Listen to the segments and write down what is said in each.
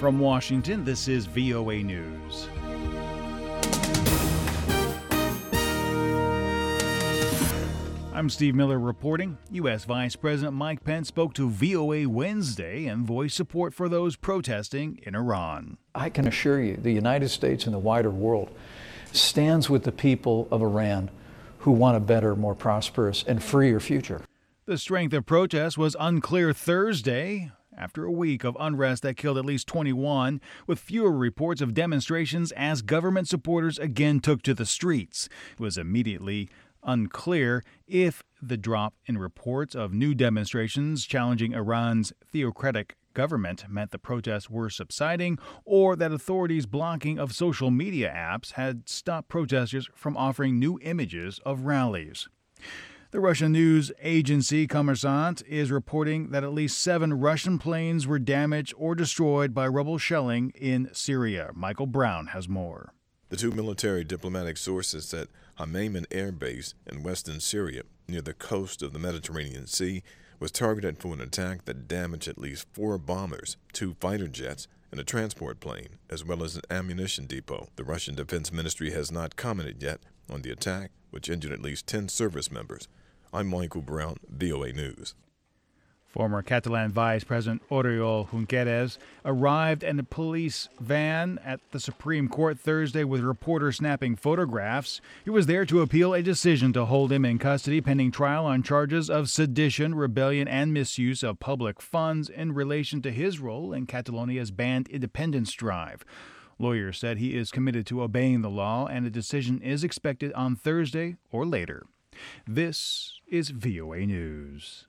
From Washington, this is VOA News. I'm Steve Miller reporting. U.S. Vice President Mike Pence spoke to VOA Wednesday and voiced support for those protesting in Iran. I can assure you the United States and the wider world stands with the people of Iran who want a better, more prosperous, and freer future. The strength of protests was unclear Thursday after a week of unrest that killed at least 21, with fewer reports of demonstrations as government supporters again took to the streets. It was immediately unclear if the drop in reports of new demonstrations challenging Iran's theocratic government meant the protests were subsiding or that authorities' blocking of social media apps had stopped protesters from offering new images of rallies. The Russian news agency Kommersant is reporting that at least 7 Russian planes were damaged or destroyed by rebel shelling in Syria. Michael Brown has more. The 2 military diplomatic sources said Hamadan Air Base in western Syria, near the coast of the Mediterranean Sea, was targeted for an attack that damaged at least 4 bombers, 2 fighter jets, and a transport plane, as well as an ammunition depot. The Russian Defense Ministry has not commented yet on the attack, which injured at least 10 service members. I'm Michael Brown, VOA News. Former Catalan Vice President Oriol Junqueras arrived in a police van at the Supreme Court Thursday with reporters snapping photographs. He was there to appeal a decision to hold him in custody pending trial on charges of sedition, rebellion, and misuse of public funds in relation to his role in Catalonia's banned independence drive. Lawyers said he is committed to obeying the law and a decision is expected on Thursday or later. This is VOA News.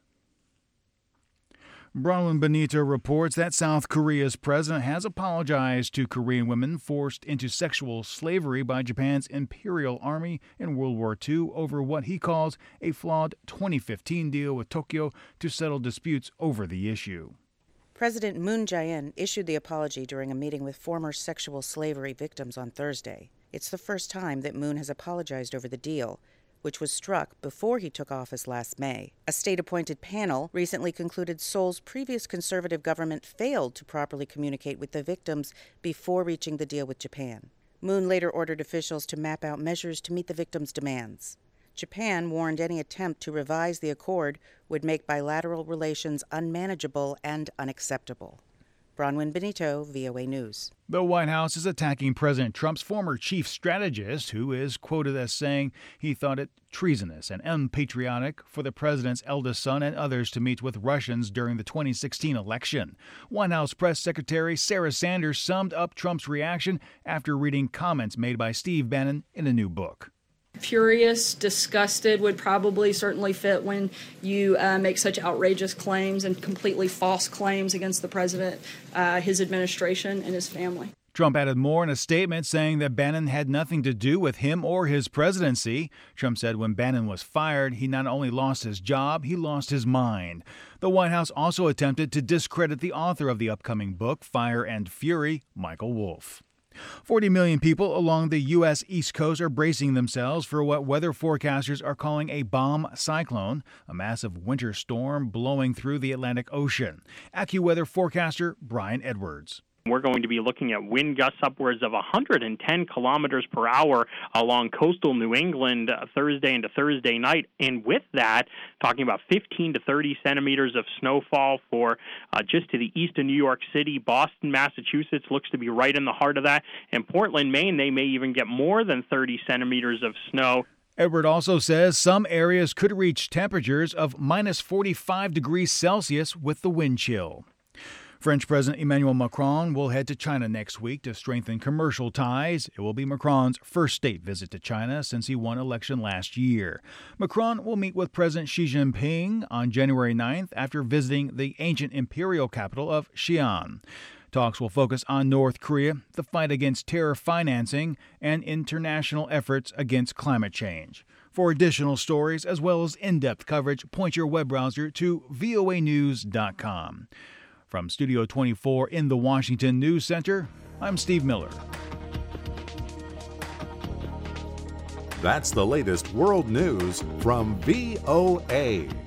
Bronwyn Benito reports that South Korea's president has apologized to Korean women forced into sexual slavery by Japan's Imperial Army in World War II over what he calls a flawed 2015 deal with Tokyo to settle disputes over the issue. President Moon Jae-in issued the apology during a meeting with former sexual slavery victims on Thursday. It's the first time that Moon has apologized over the deal, which was struck before he took office last May. A state-appointed panel recently concluded Seoul's previous conservative government failed to properly communicate with the victims before reaching the deal with Japan. Moon later ordered officials to map out measures to meet the victims' demands. Japan warned any attempt to revise the accord would make bilateral relations unmanageable and unacceptable. Bronwyn Benito, VOA News. The White House is attacking President Trump's former chief strategist, who is quoted as saying he thought it treasonous and unpatriotic for the president's eldest son and others to meet with Russians during the 2016 election. White House Press Secretary Sarah Sanders summed up Trump's reaction after reading comments made by Steve Bannon in a new book. Furious, disgusted would probably certainly fit when you make such outrageous claims and completely false claims against the president, his administration, and his family. Trump added more in a statement saying that Bannon had nothing to do with him or his presidency. Trump said when Bannon was fired, he not only lost his job, he lost his mind. The White House also attempted to discredit the author of the upcoming book, Fire and Fury, Michael Wolff. 40 million people along the U.S. East Coast are bracing themselves for what weather forecasters are calling a bomb cyclone, a massive winter storm blowing through the Atlantic Ocean. AccuWeather forecaster Brian Edwards. We're going to be looking at wind gusts upwards of 110 kilometers per hour along coastal New England Thursday into Thursday night. And with that, talking about 15 to 30 centimeters of snowfall for just to the east of New York City. Boston, Massachusetts looks to be right in the heart of that. And Portland, Maine, they may even get more than 30 centimeters of snow. Edward also says some areas could reach temperatures of minus 45 degrees Celsius with the wind chill. French President Emmanuel Macron will head to China next week to strengthen commercial ties. It will be Macron's first state visit to China since he won election last year. Macron will meet with President Xi Jinping on January 9th after visiting the ancient imperial capital of Xi'an. Talks will focus on North Korea, the fight against terror financing, and international efforts against climate change. For additional stories as well as in-depth coverage, point your web browser to voanews.com. From Studio 24 in the Washington News Center, I'm Steve Miller. That's the latest world news from VOA.